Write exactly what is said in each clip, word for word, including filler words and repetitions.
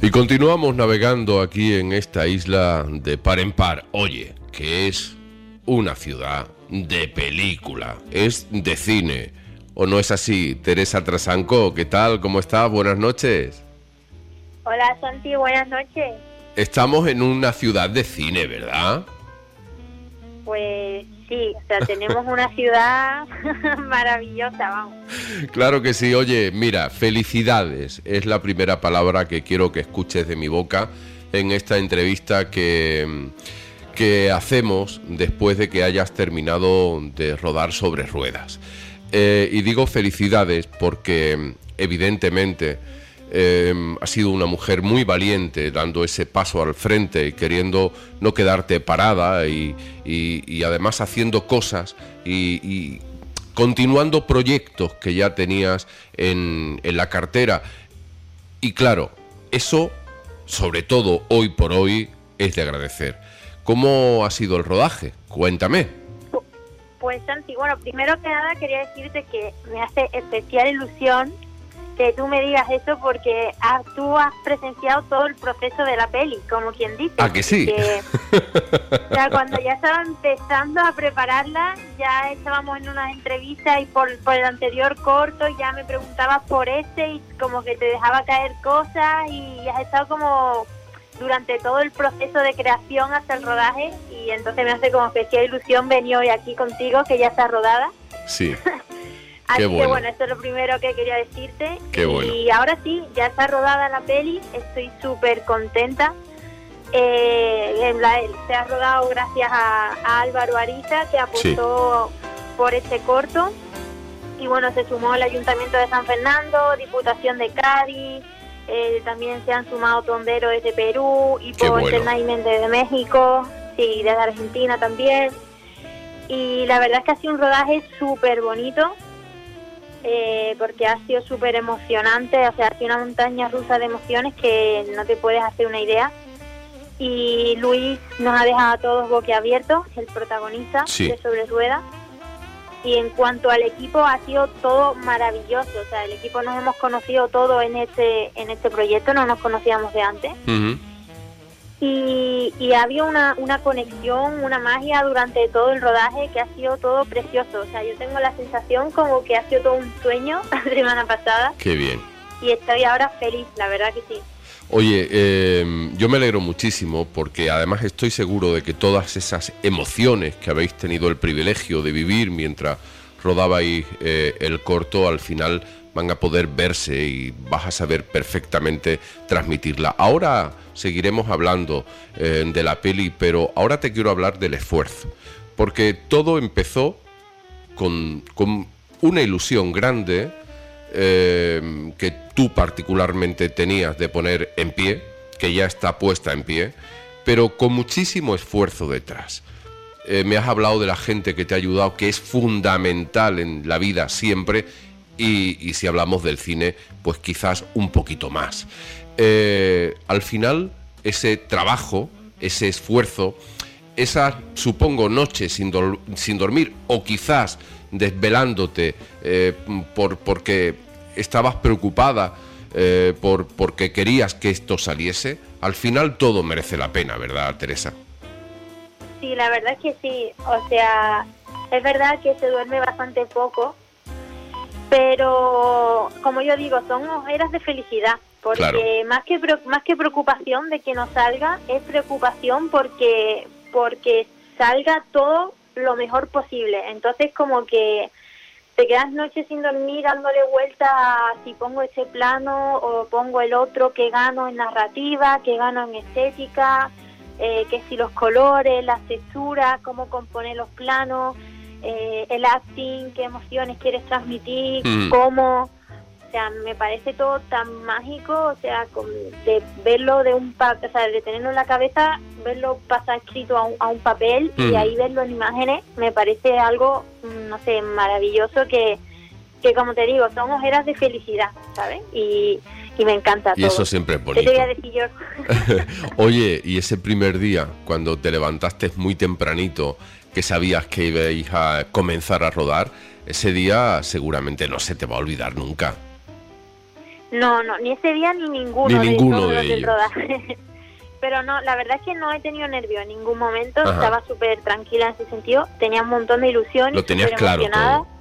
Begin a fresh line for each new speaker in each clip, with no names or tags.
Y continuamos navegando aquí en esta isla de par en par. Oye, que es una ciudad de película, es de cine. ¿O no es así? Teresa Trasanco, ¿qué tal? ¿Cómo estás? Buenas noches.
Hola Santi, buenas noches.
Estamos en una ciudad de cine, ¿verdad?
Pues sí, o sea, tenemos una ciudad maravillosa, vamos.
Claro que sí. Oye, mira, felicidades es la primera palabra que quiero que escuches de mi boca en esta entrevista que, que hacemos después de que hayas terminado de rodar Sobre Ruedas. Eh, y digo felicidades porque evidentemente eh, has sido una mujer muy valiente dando ese paso al frente y queriendo no quedarte parada y, y, y además haciendo cosas y, y continuando proyectos que ya tenías en, en la cartera. Y claro, eso sobre todo hoy por hoy es de agradecer. ¿Cómo ha sido el rodaje? Cuéntame.
Pues Santi, bueno, primero que nada quería decirte que me hace especial ilusión que tú me digas eso porque ah, tú has presenciado todo el proceso de la peli, como quien dice.
¿Ah, que sí?
Que, o sea, cuando ya estaba empezando a prepararla, ya estábamos en unas entrevistas y por, por el anterior corto ya me preguntabas por este y como que te dejaba caer cosas y has estado como durante todo el proceso de creación hasta el rodaje y entonces me hace como especial ilusión venir hoy aquí contigo, que ya está rodada.
Sí.
Así
Qué bueno.
que bueno, esto es lo primero que quería decirte.
Qué bueno.
Y ahora sí, ya está rodada la peli, estoy súper contenta. Eh, la, se ha rodado gracias a, a Álvaro Ariza, que apostó sí. por este corto. Y bueno, se sumó el Ayuntamiento de San Fernando, Diputación de Cádiz, eh, también se han sumado tonderos desde Perú, y por
bueno.
de México, sí, desde Argentina también. Y la verdad es que ha sido un rodaje súper bonito. Eh, porque ha sido súper emocionante, o sea, ha sido una montaña rusa de emociones que no te puedes hacer una idea. Y Luis nos ha dejado a todos boquiabiertos, el protagonista
sí.
de Sobre Ruedas. Y en cuanto al equipo, ha sido todo maravilloso, o sea, el equipo nos hemos conocido todos en este en este proyecto, no nos conocíamos de antes.
Uh-huh.
Y, y había una, una conexión, una magia durante todo el rodaje que ha sido todo precioso. O sea, yo tengo la sensación como que ha sido todo un sueño la semana pasada.
Qué bien.
Y estoy ahora feliz, la verdad que sí.
Oye, eh, yo me alegro muchísimo porque además estoy seguro de que todas esas emociones que habéis tenido el privilegio de vivir mientras rodabais eh, el corto, al final van a poder verse y vas a saber perfectamente transmitirla. Ahora seguiremos hablando eh, de la peli, pero ahora te quiero hablar del esfuerzo, porque todo empezó con, con una ilusión grande eh, que tú particularmente tenías de poner en pie, que ya está puesta en pie, pero con muchísimo esfuerzo detrás. Eh, me has hablado de la gente que te ha ayudado, que es fundamental en la vida siempre, y, y si hablamos del cine, pues quizás un poquito más. Eh, al final, ese trabajo, ese esfuerzo, esas, supongo, noches sin, do- sin dormir, o quizás desvelándote eh, por, porque estabas preocupada, eh, por, porque querías que esto saliese, al final todo merece la pena, ¿verdad, Teresa?
Sí, la verdad es que sí, o sea, es verdad que se duerme bastante poco, pero como yo digo, son ojeras de felicidad, porque
claro.
más que más que preocupación de que no salga, es preocupación porque porque salga todo lo mejor posible. Entonces como que te quedas noches sin dormir dándole vuelta a si pongo este plano o pongo el otro, que gano en narrativa, que gano en estética, eh, que si los colores, las texturas, cómo componer los planos, eh, el acting, qué emociones quieres transmitir, mm. cómo, o sea, me parece todo tan mágico, o sea, con, de verlo de un papel, o sea, de tenerlo en la cabeza, verlo pasar escrito a un, a un papel mm. y ahí verlo en imágenes, me parece algo, no sé, maravilloso que, que como te digo, son ojeras de felicidad, ¿sabes? Y, y me encanta
y
todo.
Y eso siempre es bonito.
¿Qué te voy a decir yo?
Oye, y ese primer día, cuando te levantaste muy tempranito, que sabías que ibais a comenzar a rodar, ese día seguramente no se te va a olvidar nunca.
No, no, ni ese día ni ninguno,
ni ninguno
de, todos
de
los
ellos.
del rodaje. Pero no, la verdad es que no he tenido nervios en ningún momento.
Ajá.
Estaba súper tranquila en ese sentido. Tenía un montón de ilusión.
Lo
y
tenías
súper
claro
emocionada.
todo.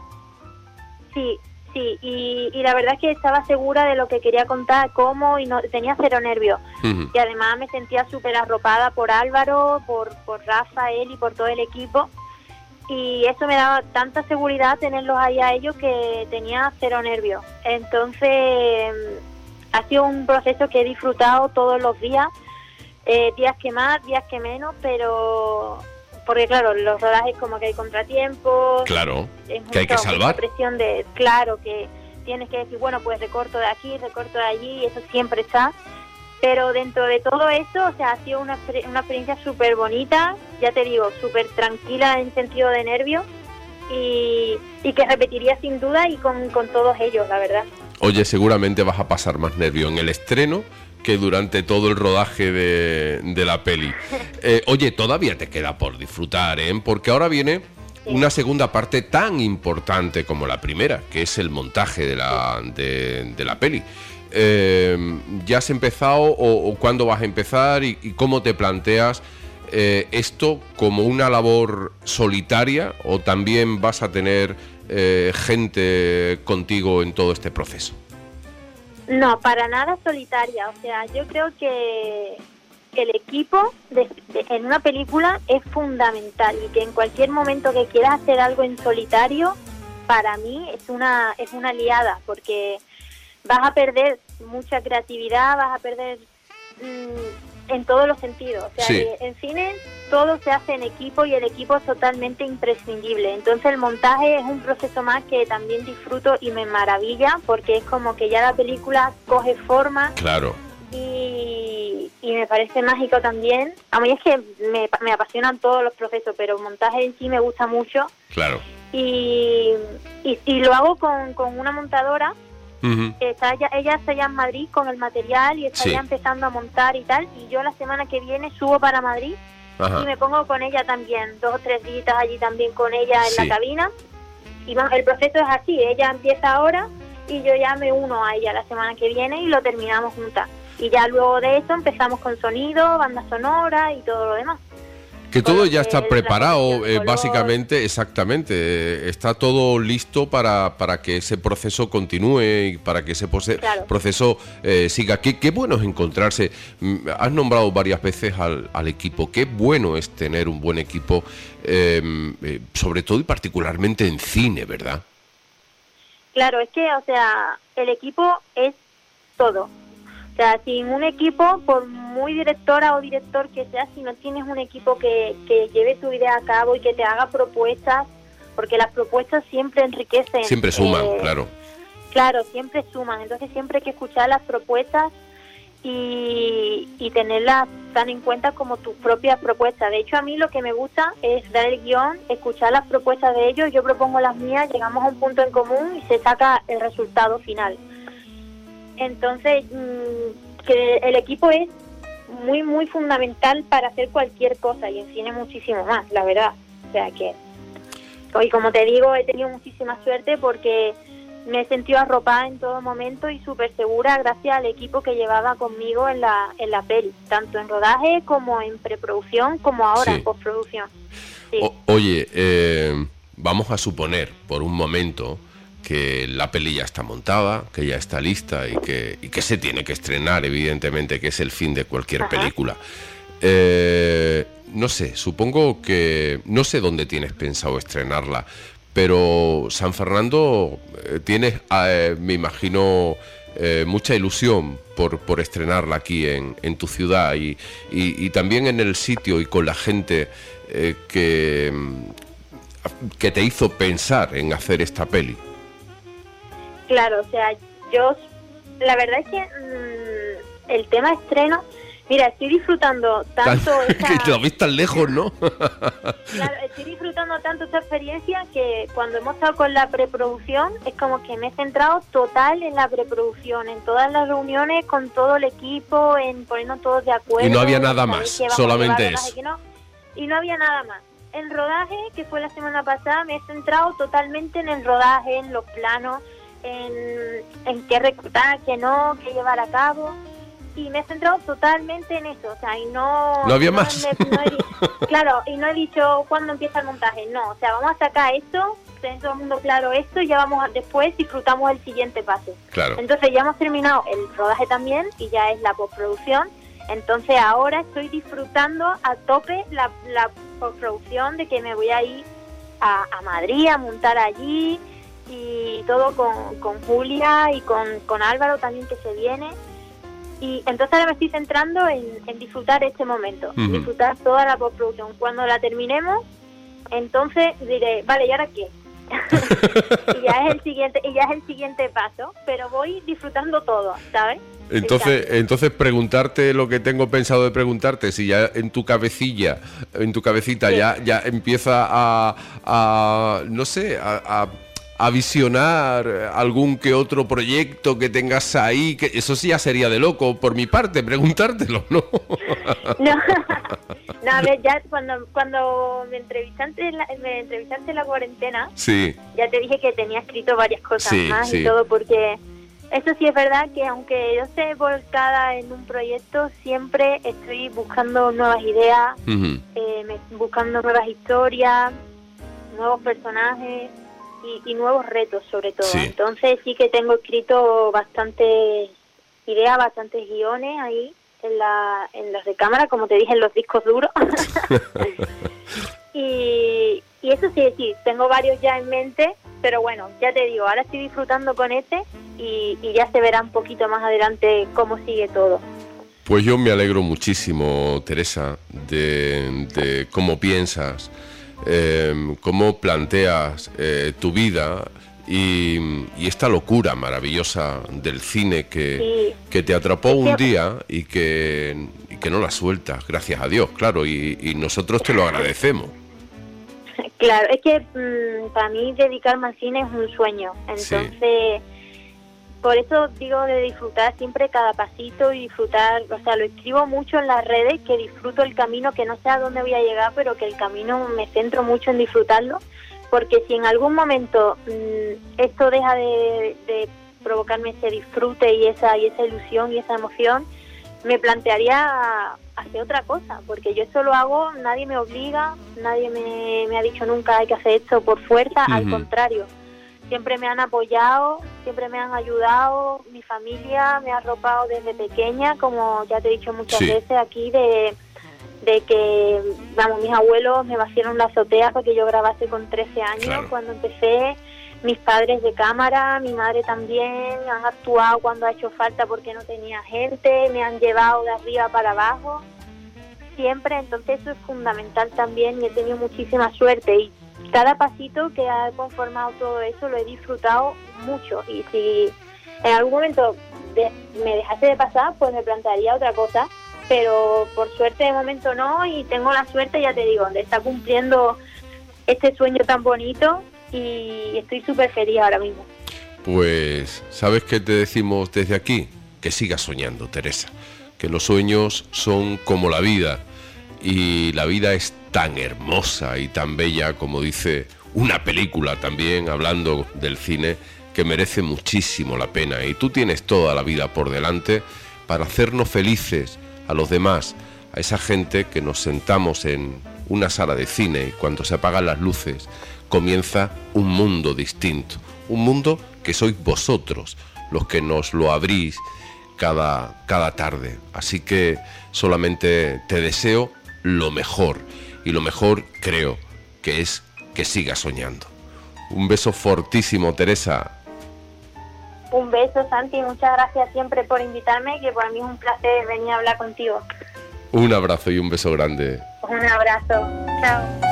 Sí, sí, y, y la verdad es que estaba segura de lo que quería contar, cómo, y no tenía cero nervios.
Uh-huh.
Y además me sentía súper arropada por Álvaro, por, por Rafa, él y por todo el equipo. Y eso me daba tanta seguridad tenerlos ahí a ellos que tenía cero nervios. Entonces ha sido un proceso que he disfrutado todos los días, eh, días que más, días que menos, pero porque claro, los rodajes como que hay contratiempos,
claro,
es
que hay que
mucha-
salvar.
mucha presión de, claro, que tienes que decir, bueno, pues recorto de aquí, recorto de allí, y eso siempre está. Pero dentro de todo eso, o sea, ha sido una, exper- una experiencia súper bonita, ya te digo, súper tranquila en sentido de nervios, y, y que repetiría sin duda y con, con todos ellos, la verdad.
Oye, seguramente vas a pasar más nervio en el estreno que durante todo el rodaje de, de la peli. Eh, oye, todavía te queda por disfrutar, ¿eh? Porque ahora viene
Sí.
una segunda parte tan importante como la primera, que es el montaje de la, de, de la peli. Eh, ¿Ya has empezado o, o cuándo vas a empezar y, y cómo te planteas eh, esto como una labor solitaria o también vas a tener eh, gente contigo en todo este proceso?
No, para nada solitaria. O sea, yo creo que el equipo de, de- en una película es fundamental y que en cualquier momento que quieras hacer algo en solitario, para mí es una es una aliada, porque vas a perder mucha creatividad, vas a perder mm, en todos los sentidos. O sea,
Sí.
que en cine todo se hace en equipo y el equipo es totalmente imprescindible. Entonces el montaje es un proceso más que también disfruto y me maravilla, porque es como que ya la película coge forma
Claro.
y, y me parece mágico también. A mí es que me, me apasionan todos los procesos, pero el montaje en sí me gusta mucho.
Claro.
Y, y, y lo hago con, con una montadora.
Uh-huh.
Está ella, ella está allá en Madrid con el material y está
Sí.
ya empezando a montar y tal. Y yo la semana que viene subo para Madrid
Ajá.
y me pongo con ella también, dos o tres días allí también con ella en
Sí.
la cabina. Y va- el proceso es así, ella empieza ahora y yo ya me uno a ella la semana que viene y lo terminamos juntas. Y ya luego de eso empezamos con sonido, banda sonora y todo lo demás.
Que
Con
todo
lo
ya
que
está
es la
preparado,
corrección de
eh,
color.
básicamente, exactamente. eh, Está todo listo para, para que ese proceso continúe y para que ese pose-
Claro.
proceso eh, siga. Qué, qué bueno es encontrarse. Mm, Has nombrado varias veces al, al equipo. Qué bueno es tener un buen equipo, eh, eh, sobre todo y particularmente en cine, ¿verdad?
Claro, es que, o sea, el equipo es todo. O sea, sin un equipo, por muy directora o director que seas, si no tienes un equipo que, que lleve tu idea a cabo y que te haga propuestas, porque las propuestas siempre enriquecen.
Siempre suman,
eh,
claro.
Claro, siempre suman. Entonces siempre hay que escuchar las propuestas y, y tenerlas tan en cuenta como tus propias propuestas. De hecho, a mí lo que me gusta es dar el guión, escuchar las propuestas de ellos, yo propongo las mías, llegamos a un punto en común y se saca el resultado final. Entonces, mmm, que el equipo es muy, muy fundamental para hacer cualquier cosa y en cine muchísimo más, la verdad. O sea que, y como te digo, he tenido muchísima suerte porque me he sentido arropada en todo momento y súper segura gracias al equipo que llevaba conmigo en la, en la peli, tanto en rodaje como en preproducción, como ahora
Sí.
en postproducción. Sí.
O- oye, eh, vamos a suponer por un momento que la peli ya está montada, que ya está lista y que, y que se tiene que estrenar, evidentemente, que es el fin de cualquier
Ajá.
película. Eh, no sé, supongo que... No sé dónde tienes pensado estrenarla, pero San Fernando eh, tienes, eh, me imagino, eh, mucha ilusión por, por estrenarla aquí en, en tu ciudad y, y, y también en el sitio y con la gente eh, que, que te hizo pensar en hacer esta peli.
Claro, o sea, yo, la verdad es que mmm, el tema estreno, mira, estoy disfrutando tanto esta,
Que lo ves tan lejos, ¿no?
claro, estoy disfrutando tanto esta experiencia que cuando hemos estado con la preproducción es como que me he centrado total en la preproducción, en todas las reuniones con todo el equipo, en ponernos todos de acuerdo.
Y no había
en
nada
saber
más,
qué vamos a
solamente
llevar,
eso.
rodaje, que no, y no había nada más. El rodaje, que fue la semana pasada, me he centrado totalmente en el rodaje, en los planos, en, en qué reclutar, qué no, qué llevar a cabo. Y me he centrado totalmente en eso, o sea, y no...
No había
no
más.
Me, no he, claro, y no he dicho cuándo empieza el montaje, no, o sea, vamos a sacar esto, tener todo el mundo claro esto, y ya vamos a, después disfrutamos el siguiente paso.
Claro.
Entonces ya hemos terminado el rodaje también, y ya es la postproducción, entonces ahora estoy disfrutando a tope la, la postproducción de que me voy a ir a, a Madrid, a montar allí, y todo con, con Julia y con, con Álvaro también que se viene. Y entonces ahora me estoy centrando en, en disfrutar este momento, uh-huh. disfrutar toda la postproducción. Cuando la terminemos, entonces diré, vale, ¿y ahora qué? y ya es el siguiente, y ya es el siguiente paso, pero voy disfrutando todo, ¿sabes?
Entonces, entonces preguntarte lo que tengo pensado de preguntarte, si ya en tu cabecilla, en tu cabecita sí. ya, ya empieza a, a no sé, a, a a visionar algún que otro proyecto que tengas ahí, que eso sí ya sería de loco por mi parte, preguntártelo, ¿no?
No, no, a ver, ya cuando cuando me entrevistaste en la, me entrevistaste en la cuarentena,
sí.
ya te dije que tenía escrito varias cosas
sí,
más
sí.
y todo, porque eso sí es verdad que aunque yo esté volcada en un proyecto, siempre estoy buscando nuevas ideas, uh-huh. eh, me, buscando nuevas historias, nuevos personajes, Y, y nuevos retos sobre todo. Sí. Entonces sí que tengo escrito bastantes ideas, bastantes guiones ahí en la en las recámaras, como te dije, en los discos duros. y, y eso sí, sí, tengo varios ya en mente, pero bueno, ya te digo, ahora estoy disfrutando con este y, y ya se verá un poquito más adelante cómo sigue todo.
Pues yo me alegro muchísimo, Teresa, de, de cómo piensas, Eh, cómo planteas eh, tu vida y, y esta locura maravillosa del cine que, sí. que te atrapó un día y que, y que no la sueltas, gracias a Dios, claro, y, y nosotros te lo agradecemos.
Claro, es que mmm, para mí dedicarme al cine es un sueño, entonces... Sí. Por eso digo de disfrutar siempre cada pasito y disfrutar, o sea, lo escribo mucho en las redes, que disfruto el camino, que no sé a dónde voy a llegar, pero que el camino me centro mucho en disfrutarlo, porque si en algún momento mmm, esto deja de, de provocarme ese disfrute y esa y esa ilusión y esa emoción, me plantearía hacer otra cosa, porque yo esto lo hago, nadie me obliga, nadie me, me ha dicho nunca hay que hacer esto por fuerza, uh-huh. al contrario. Siempre me han apoyado, siempre me han ayudado, mi familia me ha arropado desde pequeña, como ya te he dicho muchas sí. veces aquí, de, de que, vamos, mis abuelos me vaciaron la azotea para que yo grabase con trece años, claro. cuando empecé, mis padres de cámara, mi madre también, han actuado cuando ha hecho falta porque no tenía gente, me han llevado de arriba para abajo, siempre, entonces eso es fundamental también y he tenido muchísima suerte y cada pasito que ha conformado todo eso lo he disfrutado mucho y si en algún momento de, me dejase de pasar, pues me plantearía otra cosa, pero por suerte de momento no y tengo la suerte, ya te digo, de estar cumpliendo este sueño tan bonito y estoy súper feliz ahora mismo.
Pues, ¿sabes qué te decimos desde aquí? Que sigas soñando, Teresa, que los sueños son como la vida y la vida es tan hermosa y tan bella, como dice una película también, hablando del cine, que merece muchísimo la pena. Y tú tienes toda la vida por delante para hacernos felices a los demás, a esa gente que nos sentamos en una sala de cine y cuando se apagan las luces comienza un mundo distinto, un mundo que sois vosotros los que nos lo abrís cada, cada tarde. Así que solamente te deseo lo mejor. Y lo mejor creo que es que sigas soñando. Un beso fortísimo, Teresa.
Un beso, Santi. Muchas gracias siempre por invitarme, que para mí es un placer venir a hablar contigo.
Un abrazo y un beso grande.
Un abrazo. Chao.